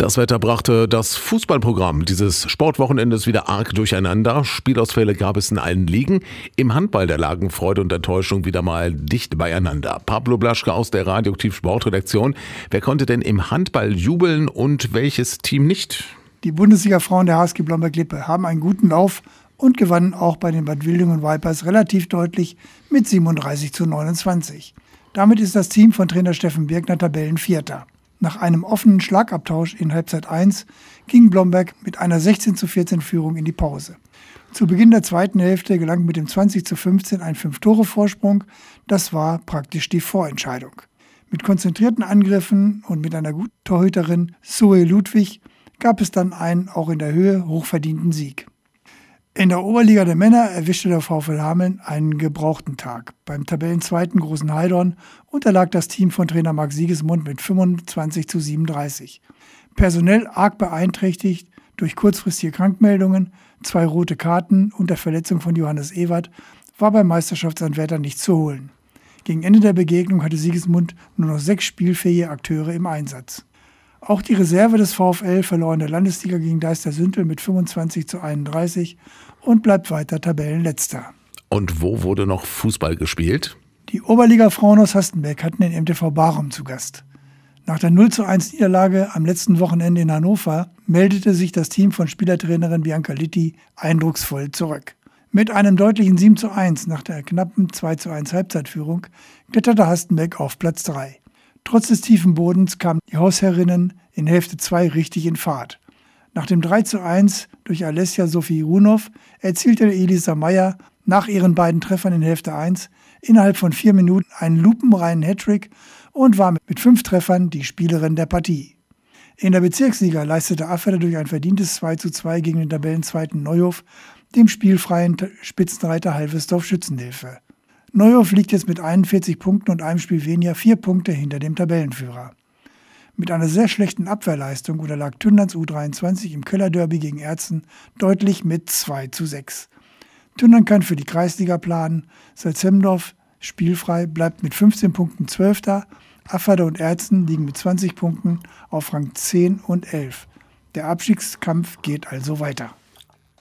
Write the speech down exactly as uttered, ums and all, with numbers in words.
Das Wetter brachte das Fußballprogramm dieses Sportwochenendes wieder arg durcheinander. Spielausfälle gab es in allen Ligen. Im Handball da lagen Freude und Enttäuschung wieder mal dicht beieinander. Pablo Blaschke aus der Radioaktiv Sportredaktion. Wer konnte denn im Handball jubeln und welches Team nicht? Die Bundesliga-Frauen der H S G Blomberg-Lippe haben einen guten Lauf und gewannen auch bei den Bad Wildungen Vipers relativ deutlich mit siebenunddreißig zu neunundzwanzig. Damit ist das Team von Trainer Steffen Birkner Tabellenvierter. Nach einem offenen Schlagabtausch in Halbzeit eins ging Blomberg mit einer sechzehn zu vierzehn Führung in die Pause. Zu Beginn der zweiten Hälfte gelang mit dem zwanzig zu fünfzehn ein Fünf-Tore-Vorsprung. Das war praktisch die Vorentscheidung. Mit konzentrierten Angriffen und mit einer guten Torhüterin, Zoe Ludwig, gab es dann einen auch in der Höhe hochverdienten Sieg. In der Oberliga der Männer erwischte der VfL Hameln einen gebrauchten Tag. Beim Tabellenzweiten Großen Heidorn unterlag das Team von Trainer Marc Siegesmund mit fünfundzwanzig zu siebenunddreißig. Personell arg beeinträchtigt durch kurzfristige Krankmeldungen, zwei rote Karten und der Verletzung von Johannes Ewert war beim Meisterschaftsanwärter nichts zu holen. Gegen Ende der Begegnung hatte Siegesmund nur noch sechs spielfähige Akteure im Einsatz. Auch die Reserve des VfL verlor in der Landesliga gegen Deister-Süntel mit fünfundzwanzig zu einunddreißig und bleibt weiter Tabellenletzter. Und wo wurde noch Fußball gespielt? Die Oberliga-Frauen aus Hastenbeck hatten den M T V Barum zu Gast. Nach der null zu eins Niederlage am letzten Wochenende in Hannover meldete sich das Team von Spielertrainerin Bianca Litti eindrucksvoll zurück. Mit einem deutlichen sieben zu eins nach der knappen zwei zu eins Halbzeitführung kletterte Hastenbeck auf Platz drei. Trotz des tiefen Bodens kamen die Hausherrinnen in Hälfte zwei richtig in Fahrt. Nach dem drei zu eins durch Alessia Sophie Runow erzielte Elisa Meyer nach ihren beiden Treffern in Hälfte eins innerhalb von vier Minuten einen lupenreinen Hattrick und war mit fünf Treffern die Spielerin der Partie. In der Bezirksliga leistete Afferder durch ein verdientes zwei zu zwei gegen den Tabellenzweiten Neuhof dem spielfreien Spitzenreiter Halvesdorf Schützenhilfe. Neuhof liegt jetzt mit einundvierzig Punkten und einem Spiel weniger vier Punkte hinter dem Tabellenführer. Mit einer sehr schlechten Abwehrleistung unterlag Tünderns U dreiundzwanzig im Keller-Derby gegen Erzen deutlich mit zwei zu sechs. Tündern kann für die Kreisliga planen. Salzhemdorf, spielfrei, bleibt mit fünfzehn Punkten Zwölfter. Afferder und Erzen liegen mit zwanzig Punkten auf Rang zehn und elf. Der Abstiegskampf geht also weiter.